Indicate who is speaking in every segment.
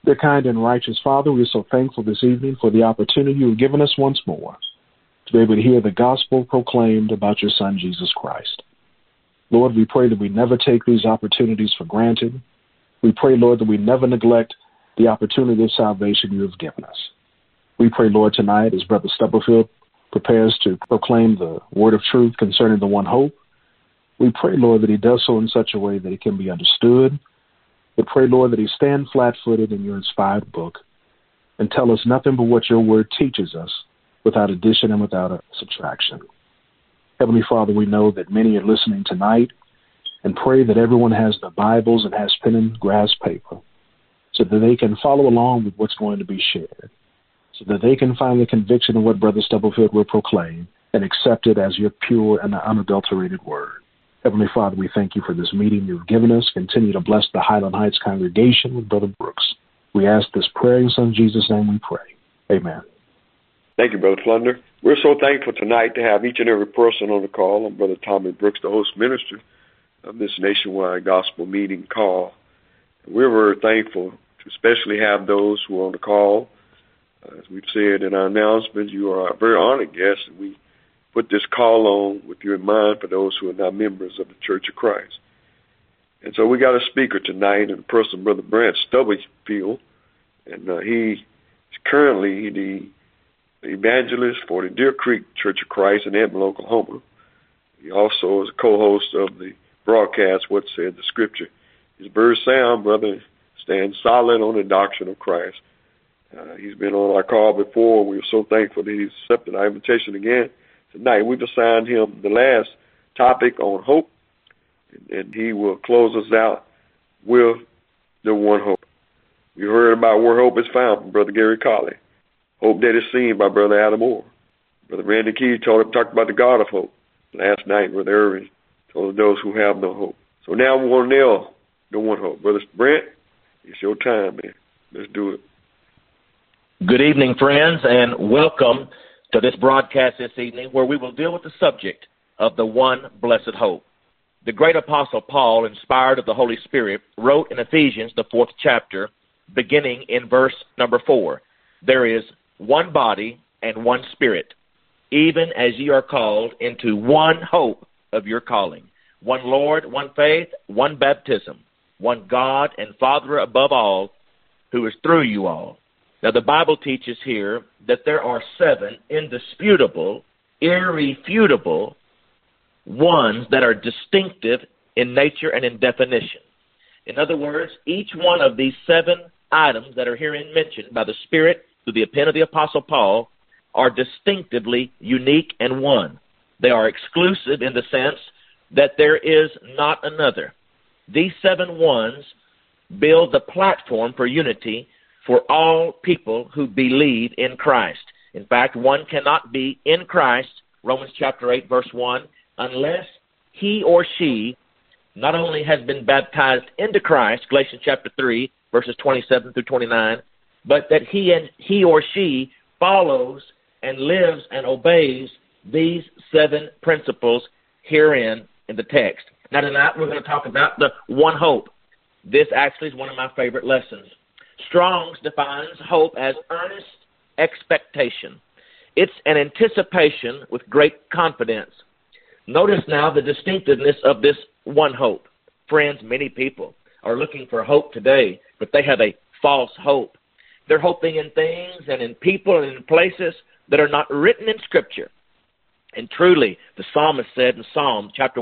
Speaker 1: Dear kind and righteous Father, we are so thankful this evening for the opportunity you have given us once more to be able to hear the gospel proclaimed about your Son, Jesus Christ. Lord, we pray that we never take these opportunities for granted. We pray, Lord, that we never neglect the opportunity of salvation you have given us. We pray, Lord, tonight as Brother Stubblefield prepares to proclaim the word of truth concerning the one hope, we pray, Lord, that he does so in such a way that it can be understood. We pray, Lord, that he stand flat-footed in your inspired book and tell us nothing but what your word teaches us without addition and without a subtraction. Heavenly Father, we know that many are listening tonight and pray that everyone has their Bibles and has pen and grass paper so that they can follow along with what's going to be shared, so that they can find the conviction of what Brother Stubblefield will proclaim and accept it as your pure and unadulterated word. Heavenly Father, we thank you for this meeting you've given us. Continue to bless the Highland Heights congregation with Brother Brooks. We ask this prayer in Son Jesus' name we pray. Amen.
Speaker 2: Thank you, Brother Flunder. We're so thankful tonight to have each and every person on the call. I'm Brother Tommy Brooks, the host minister of this nationwide gospel meeting call. We're very thankful to especially have those who are on the call. As we've said in our announcement, you are a very honored guest, and we put this call on with you in mind for those who are not members of the Church of Christ. And so we got a speaker tonight in the person of Brother Brent Stubblefield, and he is currently the evangelist for the Deer Creek Church of Christ in Edmond, Oklahoma. He also is a co-host of the broadcast, What Said the Scripture. He's very sound, brother, stands solid on the doctrine of Christ. He's been on our call before. We are so thankful that he's accepted our invitation again. Tonight, we've assigned him the last topic on hope, and he will close us out with the one hope. We heard about where hope is found from Brother Gary Colley. Hope that is seen by Brother Adam Orr. Brother Randy Key talked about the God of hope last night. Brother Irving told those who have no hope. So now we want to nail the one hope. Brother Brent, it's your time, man. Let's do it.
Speaker 3: Good evening, friends, and welcome to this broadcast this evening where we will deal with the subject of the one blessed hope. The great apostle Paul, inspired of the Holy Spirit, wrote in Ephesians, the 4th chapter, beginning in verse number 4, there is one body and one spirit, even as ye are called into one hope of your calling, one Lord, one faith, one baptism, one God and Father above all, who is through you all. Now, the Bible teaches here that there are 7 indisputable, irrefutable ones that are distinctive in nature and in definition. In other words, each one of these 7 items that are herein mentioned by the Spirit through the pen of the Apostle Paul are distinctively unique and one. They are exclusive in the sense that there is not another. These 7 ones build the platform for unity for all people who believe in Christ. In fact, one cannot be in Christ, Romans chapter 8, verse 1, unless he or she not only has been baptized into Christ, Galatians chapter 3, verses 27 through 29, but that he or she follows and lives and obeys these 7 principles herein in the text. Now tonight we're going to talk about the one hope. This actually is one of my favorite lessons. Strong's defines hope as earnest expectation. It's an anticipation with great confidence. Notice now the distinctiveness of this one hope. Friends, many people are looking for hope today, but they have a false hope. They're hoping in things and in people and in places that are not written in Scripture. And truly, the psalmist said in Psalm chapter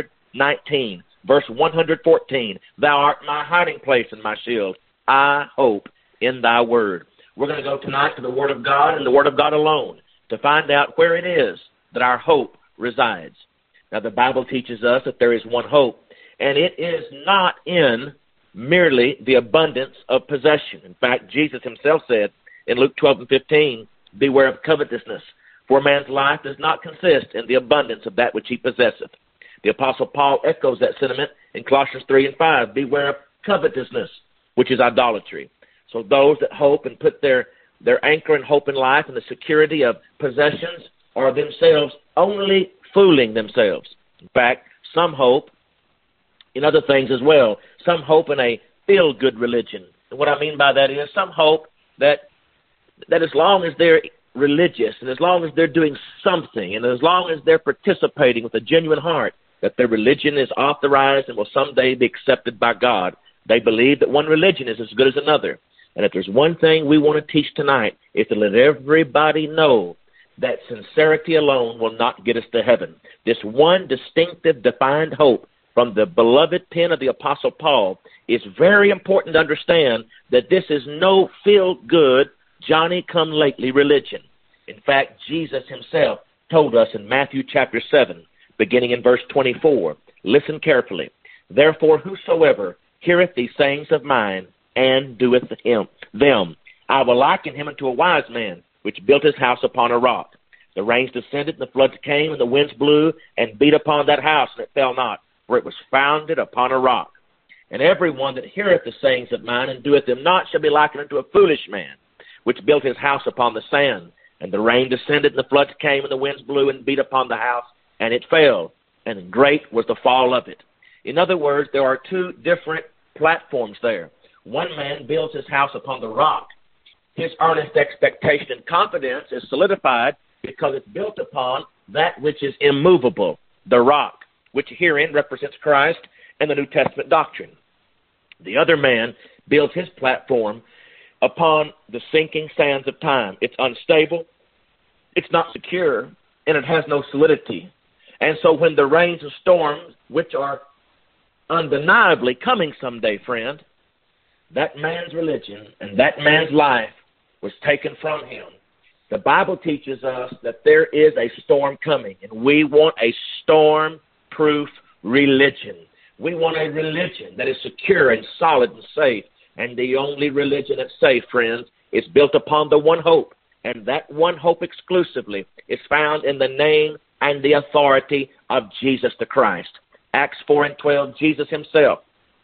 Speaker 3: 119, verse 114, Thou art my hiding place and my shield. I hope in thy word. We're going to go tonight to the Word of God and the Word of God alone to find out where it is that our hope resides. Now, the Bible teaches us that there is one hope, and it is not in merely the abundance of possession. In fact, Jesus himself said in Luke 12 and 15, Beware of covetousness, for a man's life does not consist in the abundance of that which he possesseth. The Apostle Paul echoes that sentiment in Colossians 3 and 5, Beware of covetousness, which is idolatry. So those that hope and put their anchor and hope in life and the security of possessions are themselves only fooling themselves. In fact, some hope in other things as well. Some hope in a feel-good religion. And what I mean by that is some hope that as long as they're religious and as long as they're doing something and as long as they're participating with a genuine heart, that their religion is authorized and will someday be accepted by God. They believe that one religion is as good as another. And if there's one thing we want to teach tonight, is to let everybody know that sincerity alone will not get us to heaven. This one distinctive, defined hope from the beloved pen of the Apostle Paul is very important to understand that this is no feel-good, Johnny-come-lately religion. In fact, Jesus himself told us in Matthew chapter 7, beginning in verse 24, listen carefully, therefore whosoever heareth these sayings of mine and doeth them, I will liken him unto a wise man, which built his house upon a rock. The rains descended, and the floods came, and the winds blew, and beat upon that house, and it fell not, for it was founded upon a rock. And every one that heareth the sayings of mine, and doeth them not, shall be likened unto a foolish man, which built his house upon the sand. And the rain descended, and the floods came, and the winds blew, and beat upon the house, and it fell, and great was the fall of it. In other words, there are two different platforms there. One man builds his house upon the rock. His earnest expectation and confidence is solidified because it's built upon that which is immovable, the rock, which herein represents Christ and the New Testament doctrine. The other man builds his platform upon the sinking sands of time. It's unstable, it's not secure, and it has no solidity. And so when the rains and storms, which are undeniably coming someday, friend, that man's religion and that man's life was taken from him. The Bible teaches us that there is a storm coming, and we want a storm-proof religion. We want a religion that is secure and solid and safe. And the only religion that's safe, friends, is built upon the one hope. And that one hope exclusively is found in the name and the authority of Jesus the Christ. Acts 4:12, Jesus himself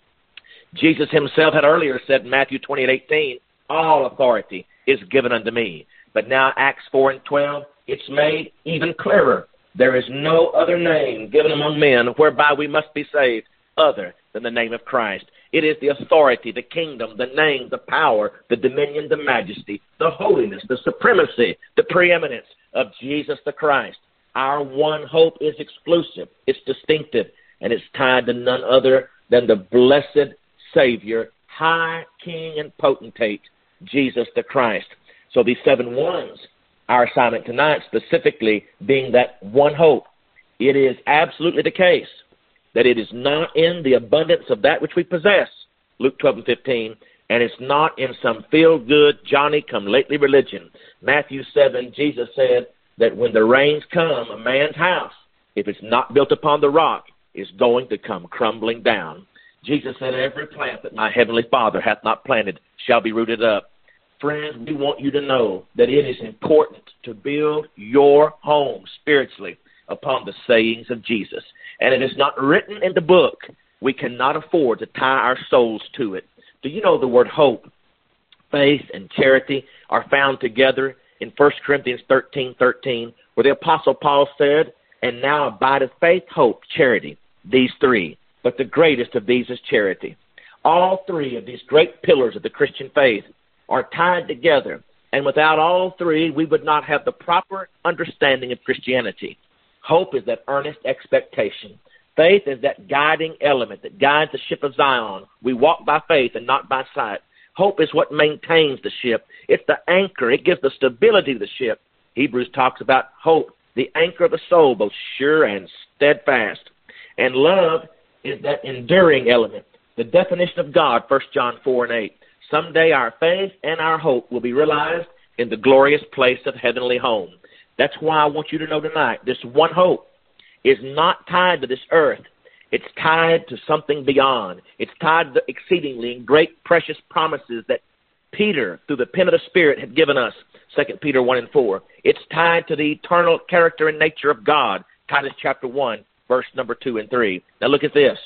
Speaker 3: had earlier said in Matthew 28:18, all authority is given unto me. But now Acts 4:12, it's made even clearer. There is no other name given among men whereby we must be saved other than the name of Christ. It is the authority, the kingdom, the name, the power, the dominion, the majesty, the holiness, the supremacy, the preeminence of Jesus the Christ. Our one hope is exclusive, it's distinctive, and it's tied to none other than the blessed Savior, High King and Potentate, Jesus the Christ. So these 7 ones, our assignment tonight specifically being that one hope. It is absolutely the case that it is not in the abundance of that which we possess, Luke 12:15, and it's not in some feel-good, Johnny-come-lately religion. Matthew 7, Jesus said that when the rains come, a man's house, if it's not built upon the rock, is going to come crumbling down. Jesus said, every plant that my heavenly Father hath not planted shall be rooted up. Friends, we want you to know that it is important to build your home spiritually upon the sayings of Jesus. And it is not written in the book. We cannot afford to tie our souls to it. Do you know the word hope, faith, and charity are found together in 1 Corinthians 13:13, where the Apostle Paul said, and now abideth faith, hope, charity, these 3. But the greatest of these is charity. All 3 of these great pillars of the Christian faith are tied together. And without all 3, we would not have the proper understanding of Christianity. Hope is that earnest expectation. Faith is that guiding element that guides the ship of Zion. We walk by faith and not by sight. Hope is what maintains the ship. It's the anchor. It gives the stability to the ship. Hebrews talks about hope, the anchor of the soul, both sure and steadfast. And love is that enduring element, the definition of God, 1 John 4:8. Someday our faith and our hope will be realized in the glorious place of heavenly home. That's why I want you to know tonight, this one hope is not tied to this earth. It's tied to something beyond. It's tied to exceedingly great precious promises that Peter, through the pen of the Spirit, had given us, 2 Peter 1:4. It's tied to the eternal character and nature of God, Titus chapter 1, verse number 2 and 3. Now look at this.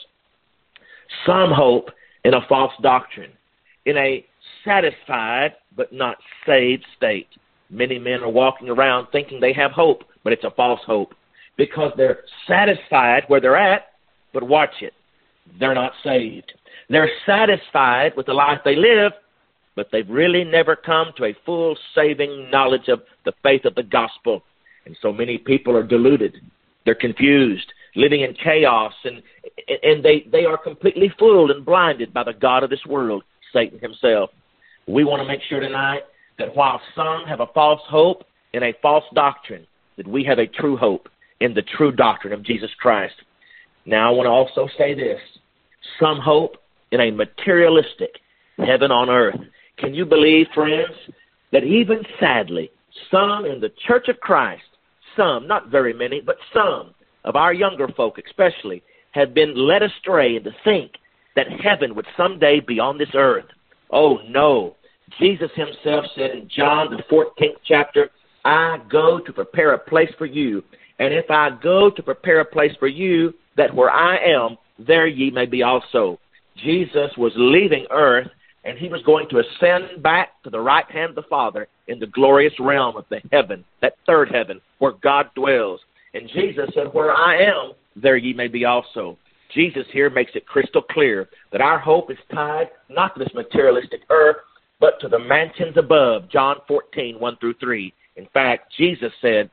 Speaker 3: Some hope in a false doctrine, in a satisfied but not saved state. Many men are walking around thinking they have hope, but it's a false hope because they're satisfied where they're at, but watch it, they're not saved. They're satisfied with the life they live, but they've really never come to a full saving knowledge of the faith of the gospel. And so many people are deluded. They're confused, living in chaos, and they are completely fooled and blinded by the God of this world, Satan himself. We want to make sure tonight that while some have a false hope in a false doctrine, that we have a true hope in the true doctrine of Jesus Christ. Now, I want to also say this. Some hope in a materialistic heaven on earth. Can you believe, friends, that even sadly, some in the Church of Christ, some, not very many, but some of our younger folk especially, have been led astray to think that heaven would someday be on this earth. Oh, no. Jesus himself said in John, the 14th chapter, I go to prepare a place for you. And if I go to prepare a place for you, that where I am, there ye may be also. Jesus was leaving earth, and he was going to ascend back to the right hand of the Father in the glorious realm of the heaven, that third heaven, where God dwells. And Jesus said, where I am, there ye may be also. Jesus here makes it crystal clear that our hope is tied not to this materialistic earth, but to the mansions above, John 14, 1 through 3. In fact, Jesus said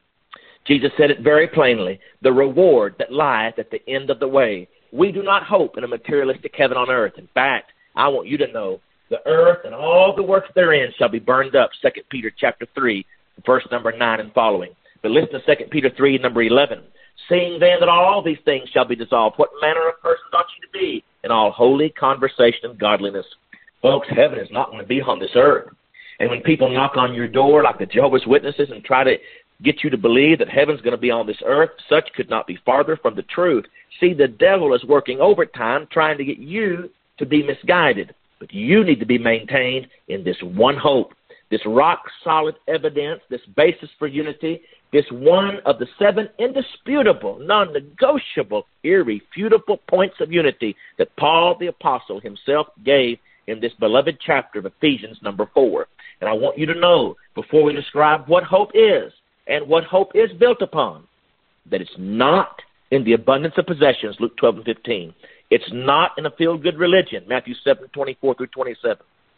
Speaker 3: it very plainly, the reward that lieth at the end of the way. We do not hope in a materialistic heaven on earth. In fact, I want you to know the earth and all the works therein shall be burned up, 2 Peter chapter 3, verse number 9 and following. But listen to 2 Peter 3, number 11. Seeing then that all these things shall be dissolved, what manner of persons ought you to be in all holy conversation and godliness? Folks, heaven is not going to be on this earth. And when people knock on your door like the Jehovah's Witnesses and try to get you to believe that heaven's going to be on this earth, such could not be farther from the truth. See, the devil is working overtime trying to get you to be misguided. But you need to be maintained in this one hope, this rock-solid evidence, this basis for unity, this one of the 7 indisputable, non-negotiable, irrefutable points of unity that Paul the Apostle himself gave in this beloved chapter of Ephesians number 4. And I want you to know, before we describe what hope is and what hope is built upon, that it's not in the abundance of possessions, Luke 12 and 15. It's not in a feel-good religion, Matthew 7, 24 through 27.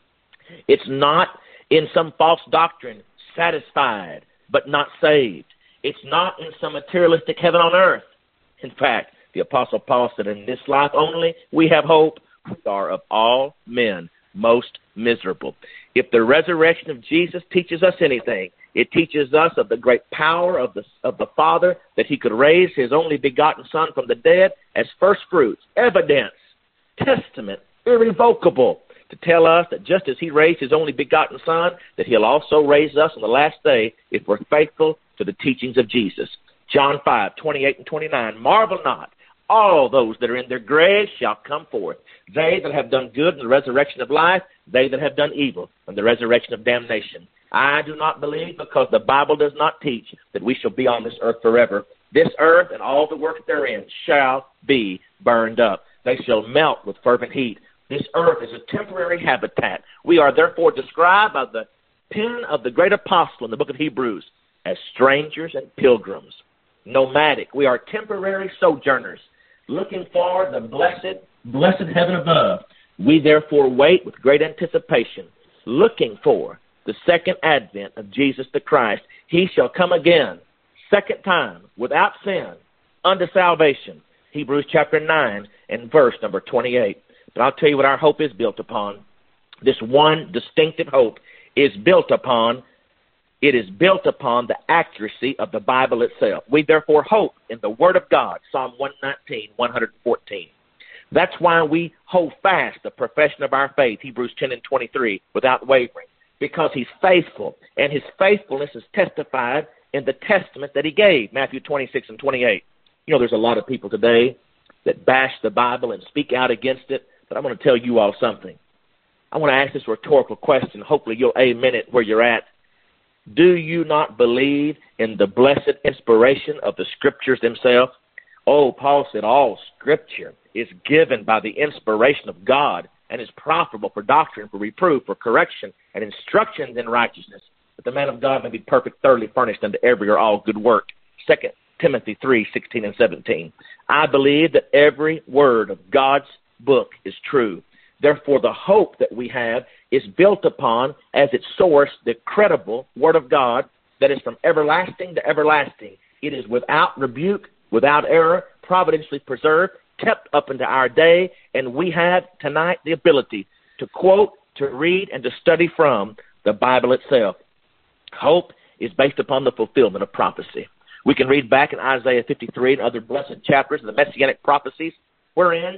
Speaker 3: It's not in some false doctrine, satisfied but not saved. It's not in some materialistic heaven on earth. In fact, the Apostle Paul said, in this life only we have hope. We are of all men most miserable. If the resurrection of Jesus teaches us anything, it teaches us of the great power of the Father, that he could raise his only begotten Son from the dead as first fruits, evidence, testament, irrevocable, to tell us that just as he raised his only begotten Son, that he'll also raise us on the last day if we're faithful to the teachings of Jesus. John 5, 28 and 29, marvel not, all those that are in their graves shall come forth. They that have done good in the resurrection of life, they that have done evil in the resurrection of damnation. I do not believe, because the Bible does not teach, that we shall be on this earth forever. This earth and all the works therein shall be burned up. They shall melt with fervent heat. This earth is a temporary habitat. We are therefore described by the pen of the great apostle in the book of Hebrews as strangers and pilgrims, nomadic. We are temporary sojourners, looking for the blessed heaven above. We therefore wait with great anticipation, looking for the second advent of Jesus the Christ. He shall come again, second time, without sin, unto salvation. Hebrews chapter 9 and verse number 28. But I'll tell you what our hope is built upon. This one distinctive hope is built upon, the accuracy of the Bible itself. We therefore hope in the Word of God, Psalm 119, 114. That's why we hold fast the profession of our faith, Hebrews 10 and 23, without wavering, because he's faithful, and his faithfulness is testified in the testament that he gave, Matthew 26 and 28. You know, there's a lot of people today that bash the Bible and speak out against it, but I'm going to tell you all something. I want to ask this rhetorical question. Hopefully you'll amen it where you're at. Do you not believe in the blessed inspiration of the Scriptures themselves? Oh, Paul said all Scripture is given by the inspiration of God and is profitable for doctrine, for reproof, for correction, and instruction in righteousness, that the man of God may be perfect, thoroughly furnished unto every or all good work. 2 Timothy 3, 16 and 17. I believe that every word of God's book is true. Therefore, the hope that we have is built upon, as its source, the credible Word of God that is from everlasting to everlasting. It is without rebuke, without error, providentially preserved, kept up into our day, and we have tonight the ability to quote, to read, and to study from the Bible itself. Hope is based upon the fulfillment of prophecy. We can read back in Isaiah 53 and other blessed chapters of the Messianic prophecies, wherein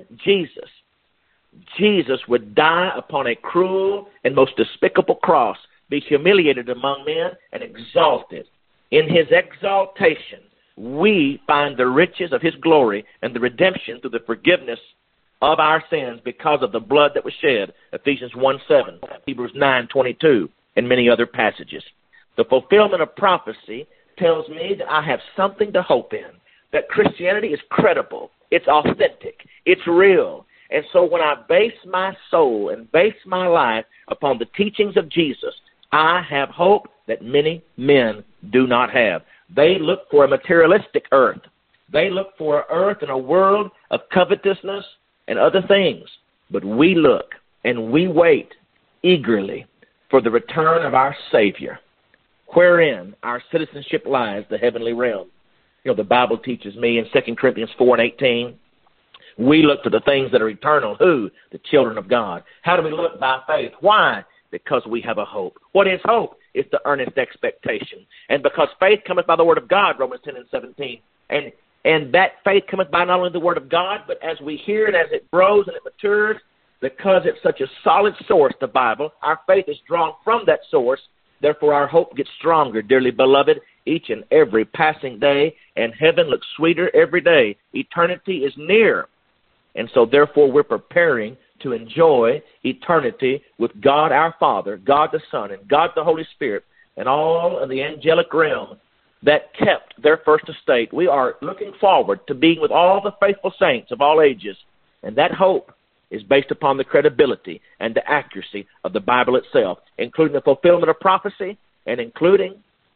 Speaker 3: Jesus would die upon a cruel and most despicable cross, be humiliated among men, and exalted. In his exaltation, we find the riches of his glory and the redemption through the forgiveness of our sins because of the blood that was shed, Ephesians 1:7, Hebrews 9:22, and many other passages. The fulfillment of prophecy tells me that I have something to hope in, that Christianity is credible, it's authentic, it's real. And so when I base my soul and base my life upon the teachings of Jesus, I have hope that many men do not have. They look for a materialistic earth. They look for an earth and a world of covetousness and other things. But we look and we wait eagerly for the return of our Savior, wherein our citizenship lies, the heavenly realm. You know, the Bible teaches me in 2 Corinthians 4:18, we look to the things that are eternal. Who? The children of God. How do we look? By faith. Why? Because we have a hope. What is hope? It's the earnest expectation. And because faith cometh by the word of God, Romans 10:17. And that faith cometh by not only the word of God, but as we hear it, as it grows and it matures, because it's such a solid source, the Bible, our faith is drawn from that source. Therefore, our hope gets stronger, dearly beloved, each and every passing day, and heaven looks sweeter every day. Eternity is near. And so, therefore, we're preparing to enjoy eternity with God our Father, God the Son, and God the Holy Spirit, and all of the angelic realm that kept their first estate. We are looking forward to being with all the faithful saints of all ages, and that hope is based upon the credibility and the accuracy of the Bible itself, including the fulfillment of prophecy and including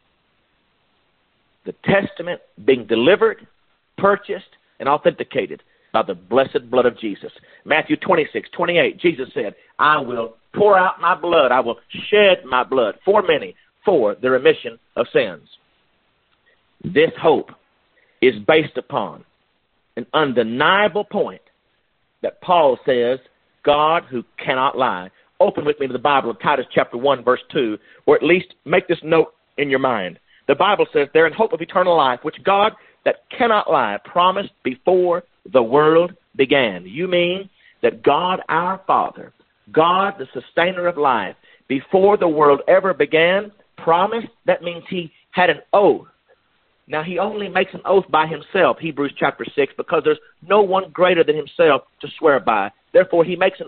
Speaker 3: the Testament being delivered, purchased, and authenticated by the blessed blood of Jesus. Matthew 26:28, Jesus said, I will pour out my blood, I will shed my blood for many, for the remission of sins. This hope is based upon an undeniable point that Paul says, God who cannot lie. Open with me to the Bible of Titus chapter 1, verse 2, or at least make this note in your mind. The Bible says, there in hope of eternal life, which God that cannot lie promised before the world began. You mean that God our Father, God the sustainer of life, before the world ever began, promised? That means he had an oath. Now, he only makes an oath by himself, Hebrews chapter 6, because there's no one greater than himself to swear by. Therefore, he makes an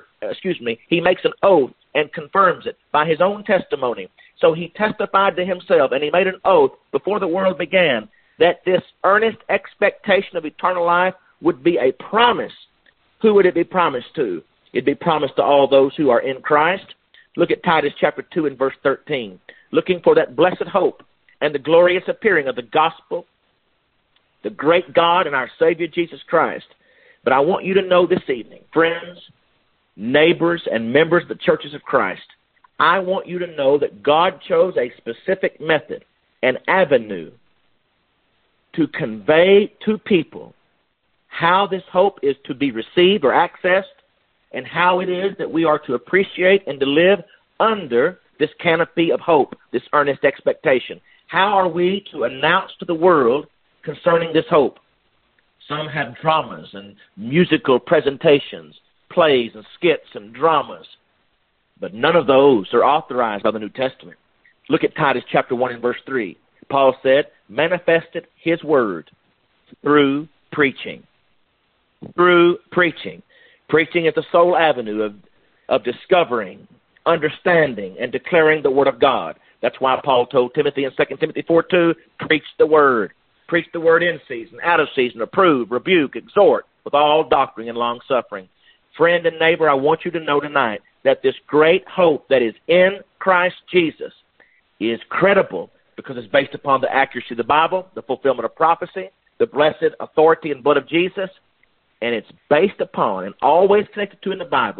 Speaker 3: oath and confirms it by his own testimony. So he testified to himself, and he made an oath before the world began that this earnest expectation of eternal life would be a promise. Who would it be promised to? It'd be promised to all those who are in Christ. Look at Titus chapter 2 and verse 13. Looking for that blessed hope and the glorious appearing of the gospel, the great God and our Savior Jesus Christ. But I want you to know this evening, friends, neighbors, and members of the churches of Christ, I want you to know that God chose a specific method, an avenue, to convey to people how this hope is to be received or accessed, and how it is that we are to appreciate and to live under this canopy of hope, this earnest expectation. How are we to announce to the world concerning this hope? Some have dramas and musical presentations, plays and skits and dramas, but none of those are authorized by the New Testament. Look at Titus chapter 1 and verse 3. Paul said, manifested his word through preaching. Through preaching. Preaching is the sole avenue of discovering, understanding, and declaring the word of God. That's why Paul told Timothy in 2 Timothy 4:2, preach the word. Preach the word in season, out of season, approve, rebuke, exhort, with all doctrine and long-suffering. Friend and neighbor, I want you to know tonight that this great hope that is in Christ Jesus is credible because it's based upon the accuracy of the Bible, the fulfillment of prophecy, the blessed authority and blood of Jesus, and it's based upon and always connected to in the Bible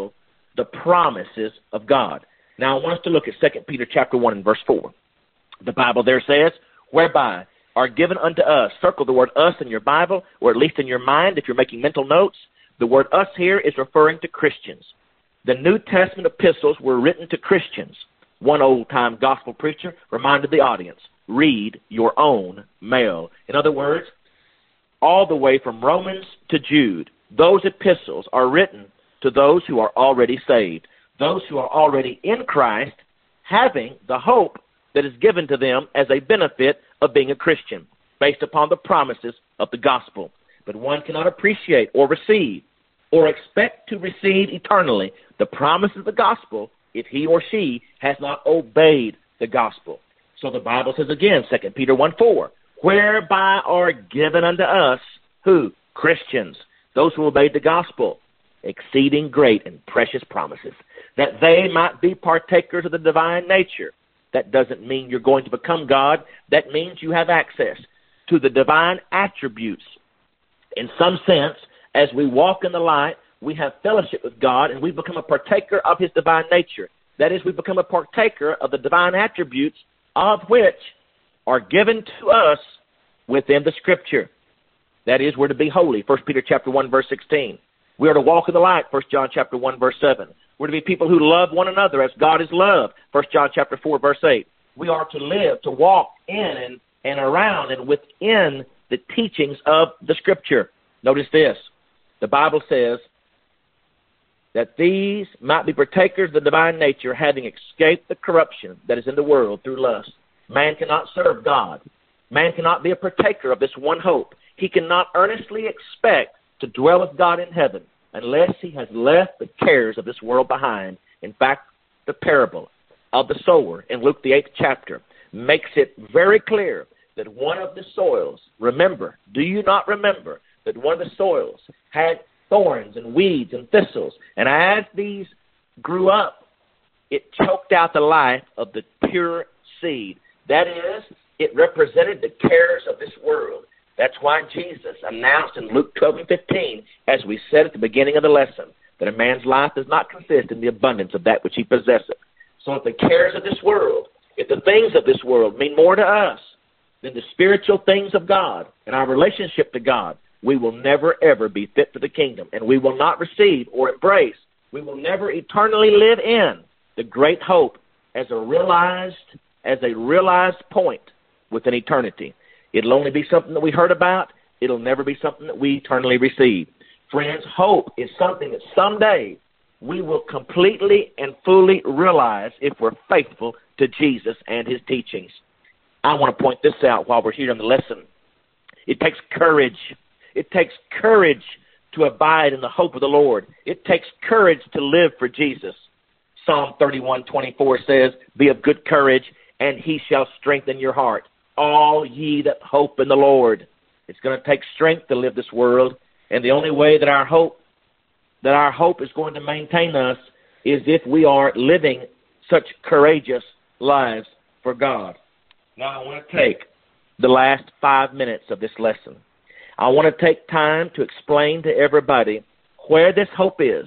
Speaker 3: the promises of God. Now, I want us to look at 2 Peter chapter 1 and verse 4. The Bible there says, whereby are given unto us. Circle the word us in your Bible, or at least in your mind if you're making mental notes. The word us here is referring to Christians. The New Testament epistles were written to Christians. One old-time gospel preacher reminded the audience, read your own mail. In other words, all the way from Romans to Jude, those epistles are written to those who are already saved, those who are already in Christ, having the hope that is given to them as a benefit of being a Christian, based upon the promises of the gospel. But one cannot appreciate or receive or expect to receive eternally the promises of the gospel if he or she has not obeyed the gospel. So the Bible says again, 2 Peter 1:4, whereby are given unto us, who? Christians, those who obeyed the gospel, exceeding great and precious promises, that they might be partakers of the divine nature. That doesn't mean you're going to become God. That means you have access to the divine attributes. In some sense, as we walk in the light, we have fellowship with God, and we become a partaker of his divine nature. That is, we become a partaker of the divine attributes of which are given to us within the Scripture. That is, we're to be holy, 1 Peter chapter 1, verse 16. We are to walk in the light, 1 John chapter 1, verse 7. We're to be people who love one another as God is loved, 1 John chapter 4, verse 8. We are to live, to walk in and around and within the teachings of the Scripture. Notice this. The Bible says that these might be partakers of the divine nature, having escaped the corruption that is in the world through lust. Man cannot serve God. Man cannot be a partaker of this one hope. He cannot earnestly expect to dwell with God in heaven unless he has left the cares of this world behind. In fact, the parable of the sower in Luke the 8th chapter makes it very clear that one of the soils, remember, do you not remember that one of the soils had thorns and weeds and thistles, and as these grew up, it choked out the life of the pure seed. That is, it represented the cares of this world. That's why Jesus announced in Luke 12 and 15, as we said at the beginning of the lesson, that a man's life does not consist in the abundance of that which he possesseth. So if the cares of this world, if the things of this world mean more to us than the spiritual things of God and our relationship to God, we will never, ever be fit for the kingdom, and we will not receive or embrace. We will never eternally live in the great hope as a realized point within eternity. It'll only be something that we heard about. It'll never be something that we eternally receive. Friends, hope is something that someday we will completely and fully realize if we're faithful to Jesus and his teachings. I want to point this out while we're here in the lesson. It takes courage. It takes courage to abide in the hope of the Lord. It takes courage to live for Jesus. Psalm 31:24 says, be of good courage, and he shall strengthen your heart. All ye that hope in the Lord. It's going to take strength to live this world, and the only way that our hope is going to maintain us is if we are living such courageous lives for God. Now I want to take the last 5 minutes of this lesson. I want to take time to explain to everybody where this hope is,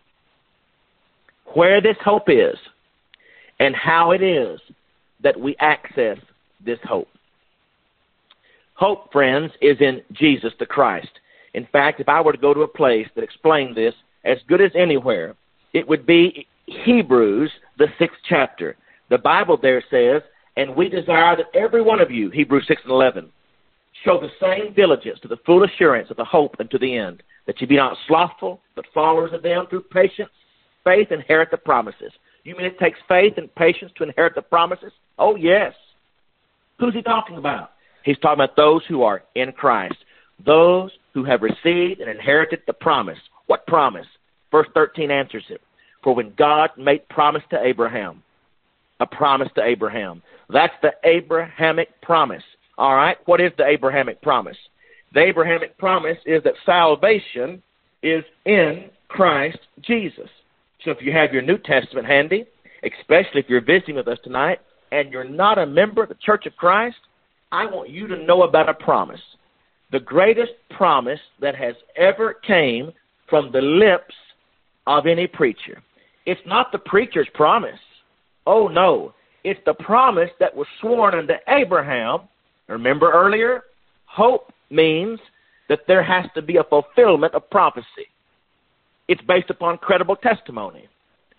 Speaker 3: and how it is that we access this hope. Hope, friends, is in Jesus the Christ. In fact, if I were to go to a place that explained this as good as anywhere, it would be Hebrews, the 6th chapter. The Bible there says, and we desire that every one of you, Hebrews 6 and 11, show the same diligence to the full assurance of the hope unto the end, that you be not slothful, but followers of them through patience, faith, inherit the promises. You mean it takes faith and patience to inherit the promises? Oh, yes. Who's he talking about? He's talking about those who are in Christ, those who have received and inherited the promise. What promise? Verse 13 answers it. For when God made promise to Abraham, a promise to Abraham, that's the Abrahamic promise. All right, what is the Abrahamic promise? The Abrahamic promise is that salvation is in Christ Jesus. So if you have your New Testament handy, especially if you're visiting with us tonight, and you're not a member of the Church of Christ, I want you to know about a promise. The greatest promise that has ever came from the lips of any preacher. It's not the preacher's promise. Oh, no. It's the promise that was sworn unto Abraham. Remember earlier? Hope means that there has to be a fulfillment of prophecy. It's based upon credible testimony.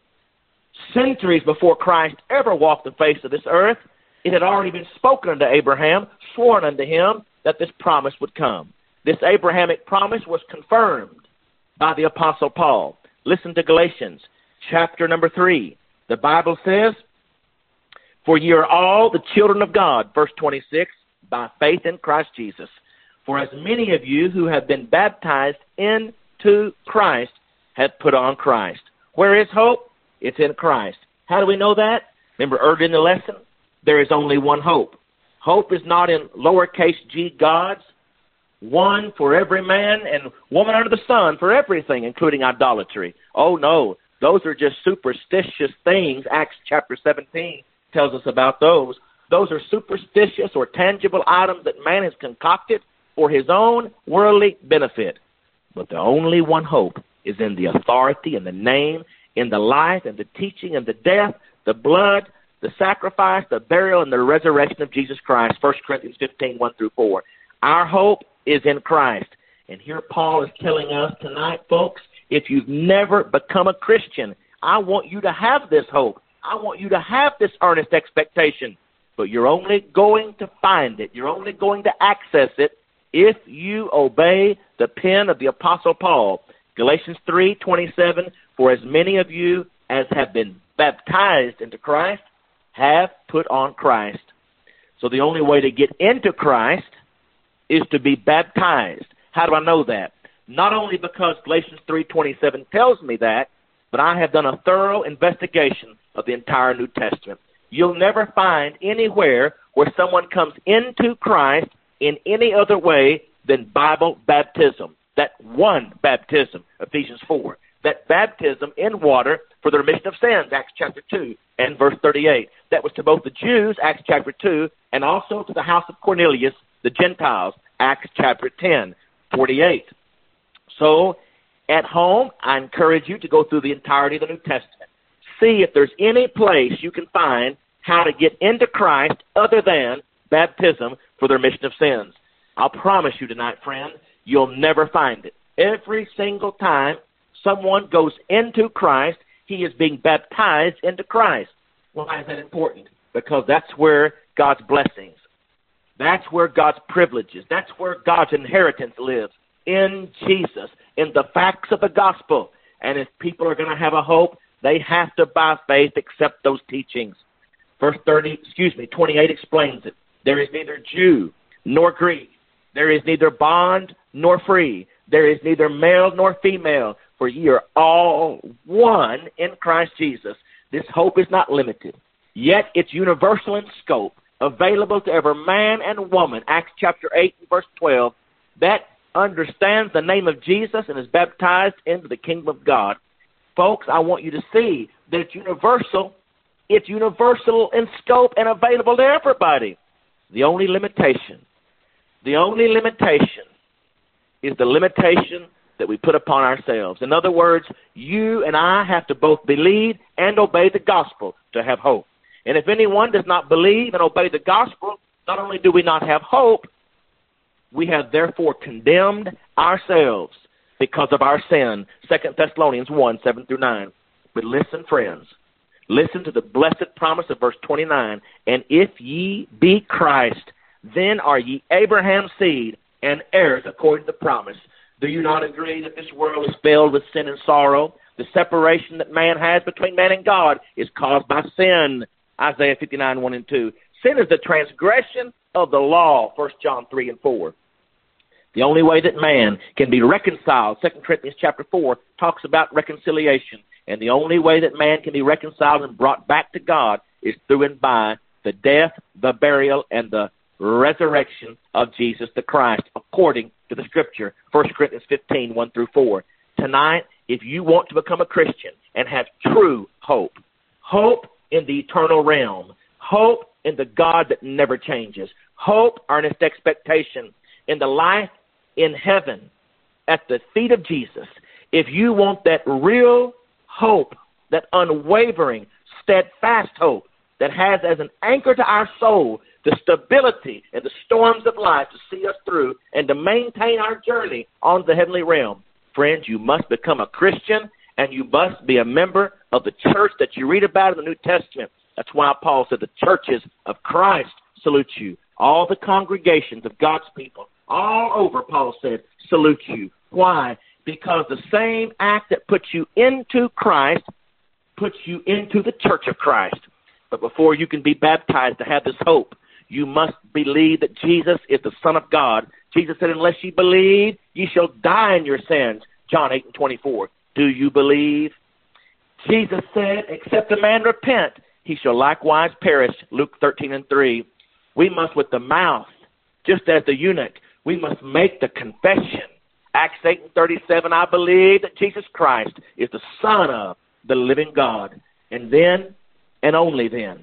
Speaker 3: Centuries before Christ ever walked the face of this earth, it had already been spoken unto Abraham, sworn unto him, that this promise would come. This Abrahamic promise was confirmed by the Apostle Paul. Listen to Galatians chapter number 3. The Bible says, "For ye are all the children of God," verse 26, "by faith in Christ Jesus. For as many of you who have been baptized into Christ have put on Christ." Where is hope? It's in Christ. How do we know that? Remember earlier in the lesson, there is only one hope. Hope is not in lowercase g gods, one for every man and woman under the sun for everything, including idolatry. Oh, no. Those are just superstitious things. Acts chapter 17 tells us about those. Those are superstitious or tangible items that man has concocted for his own worldly benefit. But the only one hope is in the authority and the name, in the life and the teaching and the death, the blood, the sacrifice, the burial, and the resurrection of Jesus Christ. 1 Corinthians 15, 1 through 4. Our hope is in Christ. And here Paul is telling us tonight, folks, if you've never become a Christian, I want you to have this hope. I want you to have this earnest expectation. But you're only going to find it. You're only going to access it if you obey the pen of the Apostle Paul. Galatians 3:27, "For as many of you as have been baptized into Christ have put on Christ." So the only way to get into Christ is to be baptized. How do I know that? Not only because Galatians 3:27 tells me that, but I have done a thorough investigation of the entire New Testament. You'll never find anywhere where someone comes into Christ in any other way than Bible baptism. That one baptism, Ephesians 4. That baptism in water for the remission of sins, Acts chapter 2 and verse 38. That was to both the Jews, Acts chapter 2, and also to the house of Cornelius, the Gentiles, Acts chapter 10, 48. So, at home, I encourage you to go through the entirety of the New Testament. See if there's any place you can find how to get into Christ other than baptism for the remission of sins. I'll promise you tonight, friend, you'll never find it. Every single time someone goes into Christ, he is being baptized into Christ. Why is that important? Because that's where God's blessings, that's where God's privileges, that's where God's inheritance lives, in Jesus, in the facts of the gospel. And if people are going to have a hope, they have to, by faith, accept those teachings. Verse 28 explains it. There is neither Jew nor Greek. There is neither bond nor free. There is neither male nor female, for ye are all one in Christ Jesus. This hope is not limited, yet it's universal in scope, available to every man and woman. Acts chapter 8 and verse 12, that understands the name of Jesus and is baptized into the kingdom of God. Folks, I want you to see that it's universal. It's universal in scope and available to everybody. The only limitation is the limitation that we put upon ourselves. In other words, you and I have to both believe and obey the gospel to have hope. And if anyone does not believe and obey the gospel, not only do we not have hope, we have therefore condemned ourselves because of our sin. 2 Thessalonians 1, 7 through 9. But listen, friends, listen to the blessed promise of verse 29. And if ye be Christ, then are ye Abraham's seed and heirs according to the promise. Do you not agree that this world is filled with sin and sorrow? The separation that man has between man and God is caused by sin. Isaiah 59, 1 and 2. Sin is the transgression of the law, 1 John 3 and 4. The only way that man can be reconciled, 2 Corinthians chapter 4 talks about reconciliation. And the only way that man can be reconciled and brought back to God is through and by the death, the burial, and the resurrection of Jesus the Christ, according to the Scripture, 1 Corinthians 15, 1 through 4. Tonight, if you want to become a Christian and have true hope, hope in the eternal realm, hope in the God that never changes, hope, earnest expectation in the life in heaven at the feet of Jesus, if you want that real hope that unwavering, steadfast hope that has as an anchor to our soul the stability in the storms of life to see us through and to maintain our journey on the heavenly realm. Friends, you must become a Christian, and you must be a member of the church that you read about in the New Testament. That's why Paul said the churches of Christ salute you. All the congregations of God's people, all over, Paul said, salute you. Why? Because the same act that puts you into Christ puts you into the church of Christ. But before you can be baptized to have this hope, you must believe that Jesus is the Son of God. Jesus said, unless ye believe, ye shall die in your sins. John 8:24. Do you believe? Jesus said, except a man repent, he shall likewise perish. Luke 13:3. We must with the mouth, just as the eunuch, we must make the confession. Acts 8:37, I believe that Jesus Christ is the Son of the living God. And then, and only then,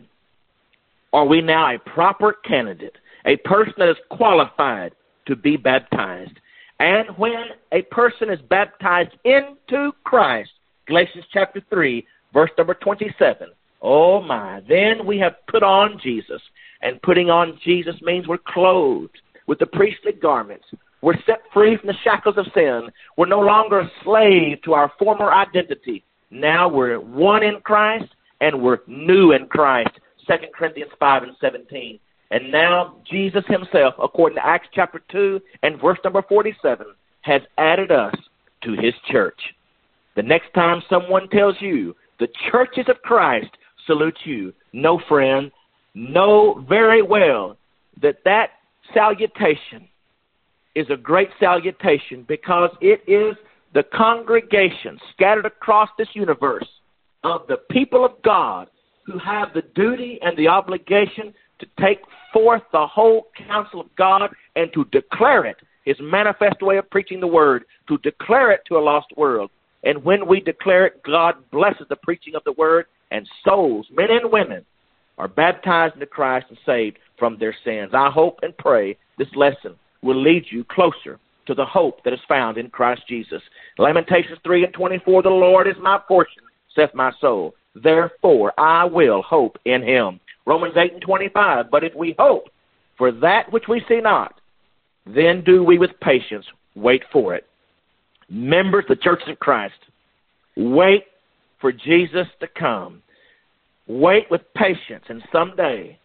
Speaker 3: are we now a proper candidate, a person that is qualified to be baptized. And when a person is baptized into Christ, Galatians chapter 3, verse number 27, oh my, then we have put on Jesus. And putting on Jesus means we're clothed with the priestly garments. We're set free from the shackles of sin. We're no longer a slave to our former identity. Now we're one in Christ, and we're new in Christ. 2 Corinthians 5:17. And now Jesus himself, according to Acts chapter 2 and verse number 47, has added us to his church. The next time someone tells you the churches of Christ salute you, know, friend, know very well that that salutation is a great salutation, because it is the congregation scattered across this universe of the people of God who have the duty and the obligation to take forth the whole counsel of God and to declare it, his manifest way of preaching the word, to declare it to a lost world. And when we declare it, God blesses the preaching of the word, and souls, men and women, are baptized into Christ and saved from their sins. I hope and pray this lesson will lead you closer to the hope that is found in Christ Jesus. Lamentations 3:24, the Lord is my portion, saith my soul. Therefore I will hope in him. Romans 8:25, but if we hope for that which we see not, then do we with patience wait for it. Members of the Church of Christ, wait for Jesus to come. Wait with patience, and someday,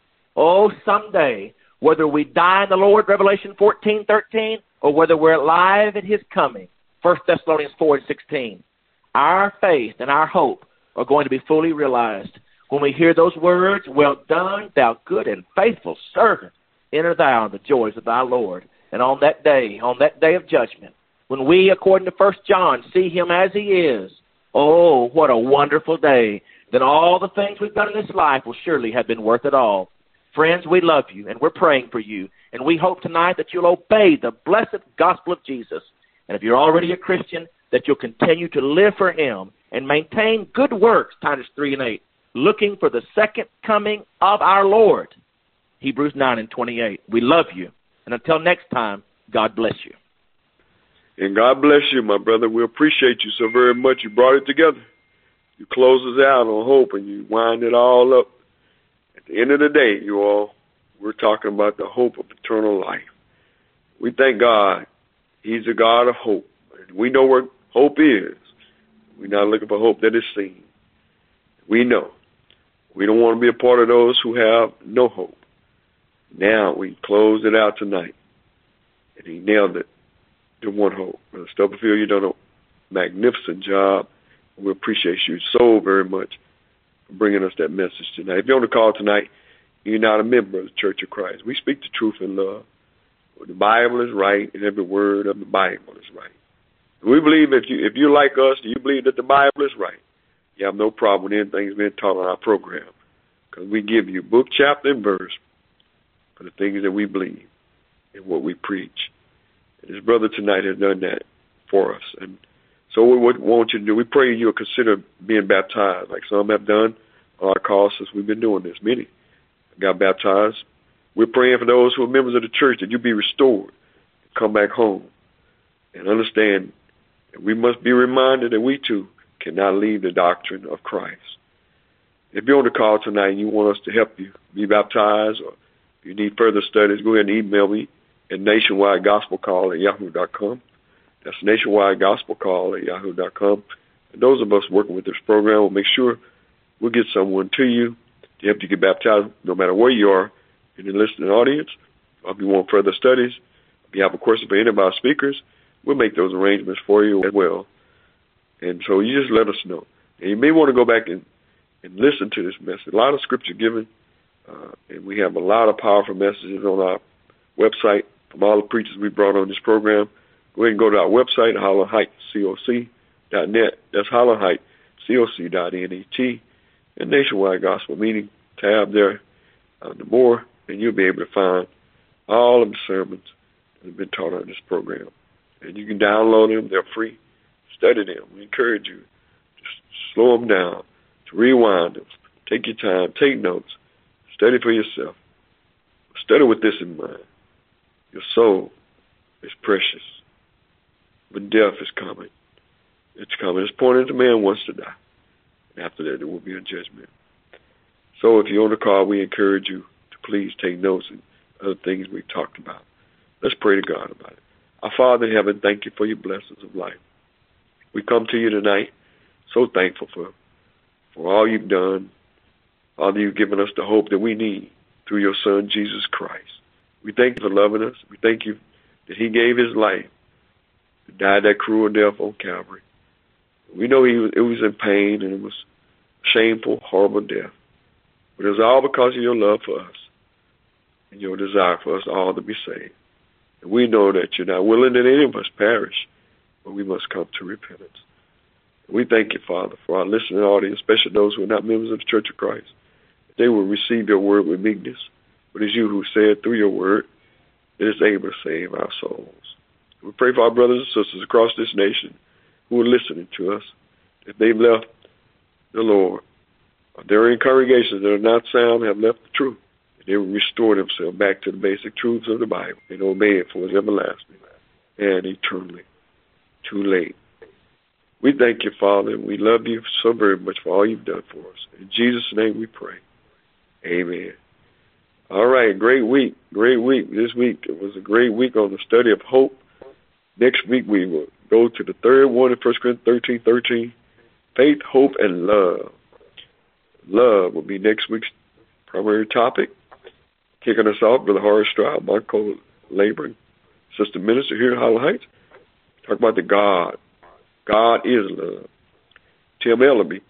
Speaker 3: whether we die in the Lord, Revelation 14:13, or whether we're alive at his coming, 1 Thessalonians 4:16, our faith and our hope are going to be fully realized. When we hear those words, well done, thou good and faithful servant, enter thou in the joys of thy Lord. And on that day of judgment, when we, according to 1 John, see him as he is, oh, what a wonderful day. Then all the things we've done in this life will surely have been worth it all. Friends, we love you, and we're praying for you. And we hope tonight that you'll obey the blessed gospel of Jesus. And if you're already a Christian, that you'll continue to live for him and maintain good works, Titus 3:8, looking for the second coming of our Lord, Hebrews 9:28. We love you. And until next time, God bless you.
Speaker 2: And God bless you, my brother. We appreciate you so very much. You brought it together. You close us out on hope, and you wind it all up. At the end of the day, you all, we're talking about the hope of eternal life. We thank God. He's a God of hope. And we know what hope is. We're not looking for hope that is seen. We know. We don't want to be a part of those who have no hope. Now we close it out tonight. And he nailed it to one hope. Brother Stubblefield, you've done a magnificent job. We appreciate you so very much for bringing us that message tonight. If you're on the call tonight, you're not a member of the Church of Christ. We speak the truth in love. The Bible is right, and every word of the Bible is right. We believe if you're like us, you believe that the Bible is right, you have no problem with anything that's been taught on our program, because we give you book, chapter, and verse for the things that we believe and what we preach. And his brother tonight has done that for us. And so we want you to do, we pray you'll consider being baptized, like some have done on our call since we've been doing this. Many got baptized. We're praying for those who are members of the church that you be restored, come back home, and understand that we must be reminded that we too cannot leave the doctrine of Christ. If you're on the call tonight and you want us to help you be baptized, or if you need further studies, go ahead and email me at nationwidegospelcall@yahoo.com. That's nationwidegospelcall@yahoo.com. And those of us working with this program will make sure we'll get someone to you to help you get baptized, no matter where you are in the listening audience. Or if you want further studies, if you have a question for any of our speakers, we'll make those arrangements for you as well. And so you just let us know. And you may want to go back and listen to this message. A lot of scripture given, and we have a lot of powerful messages on our website from all the preachers we brought on this program. Go ahead and go to our website, HighlandHeightCoc.net. That's HighlandHeightCoc.net. And Nationwide Gospel Meeting tab there, the more, and you'll be able to find all of the sermons that have been taught on this program. And you can download them. They're free. Study them. We encourage you to slow them down, to rewind them. Take your time. Take notes. Study for yourself. Study with this in mind. Your soul is precious, but death is coming. It's coming. It's pointed to man wants to die. And after that, there will be a judgment. So if you're on the call, we encourage you to please take notes and other things we've talked about. Let's pray to God about it. Our Father in heaven, thank you for your blessings of life. We come to you tonight so thankful for all you've done. Father, you've given us the hope that we need through your Son, Jesus Christ. We thank you for loving us. We thank you that he gave his life to die that cruel death on Calvary. We know it was in pain and it was shameful, horrible death. But it was all because of your love for us and your desire for us all to be saved. And we know that you're not willing that any of us perish, but we must come to repentance. And we thank you, Father, for our listening audience, especially those who are not members of the Church of Christ. They will receive your word with meekness, but it's you who said through your word it is able to save our souls. We pray for our brothers and sisters across this nation who are listening to us. If they've left the Lord, or they're in congregations that are not sound, have left the truth, they will restore themselves back to the basic truths of the Bible and obey it for its everlasting and eternally. Too late. We thank you, Father, and we love you so very much for all you've done for us. In Jesus' name we pray. Amen. All right, great week. Great week. This week, it was a great week on the study of hope. Next week, we will go to the third one in 1 Corinthians 13:13. Faith, hope, and love. Love will be next week's primary topic. Kicking us off, Brother Horace Stroud, my co-laboring assistant minister here at Highland Heights. Talk about the God. God is love. Tim Ellaby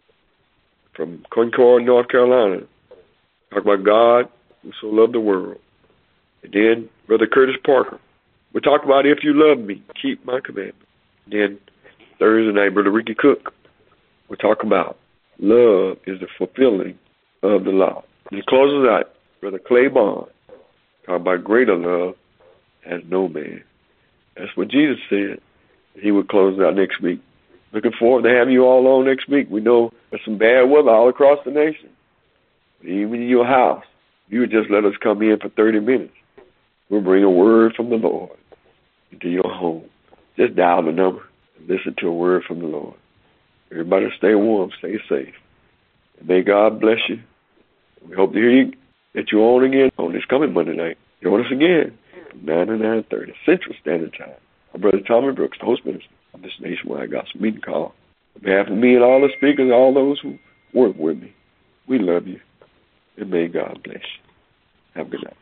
Speaker 2: from Concord, North Carolina. Talk about God who so loved the world. And then Brother Curtis Parker. We'll talk about if you love me, keep my commandments. And then Thursday night, Brother Ricky Cook. We'll talk about love is the fulfilling of the law. And to close us out, Brother Clay Bond. Talk about greater love has no man. That's what Jesus said. He would close out next week. Looking forward to having you all on next week. We know there's some bad weather all across the nation. Even in your house, you would just let us come in for 30 minutes. We'll bring a word from the Lord into your home. Just dial the number and listen to a word from the Lord. Everybody stay warm, stay safe. And may God bless you. We hope to hear you, that you're on again on this coming Monday night. Join us again from 9 to 9:30 Central Standard Time. My brother Tommy Brooks, the host minister of this Nationwide Gospel Meeting Call. On behalf of me and all the speakers, all those who work with me, we love you. And may God bless you. Have a good night.